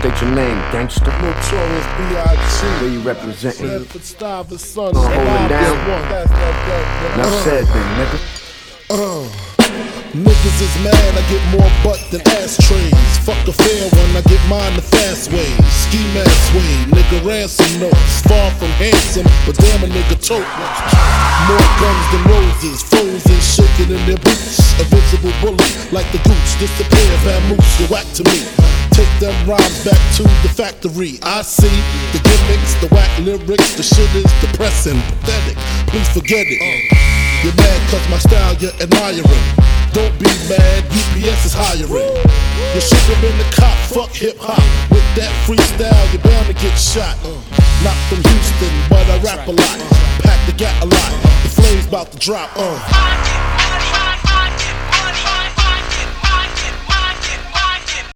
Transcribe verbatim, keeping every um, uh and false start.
state your name, gangster. Notorious B I G Where you representing? Sanford Stiver, son. Gonna hold it down? That's that, Enough uh, said then, nigga. uh. Niggas is mad, I get more butt than ashtrays. Fuck a fair one, I get mine the fast way. Ski mask way, nigga ransom notes. Far from handsome, but damn a nigga tote. More guns than roses, frozen, shaking in their boots. A visible bullet, like the goose, disappear, vamoose, you whack to me. Take them rhymes back to the factory. I see the gimmicks, the whack lyrics, the shit is depressing, pathetic. Please forget it. You're mad cause my style you're admiring. Don't be mad, U P S is hiring. You should have been the cop, fuck hip hop. With that freestyle, you're bound to get shot. Not from Houston, but I rap a lot. Pack the gat a lot. The flame's about to drop. Uh.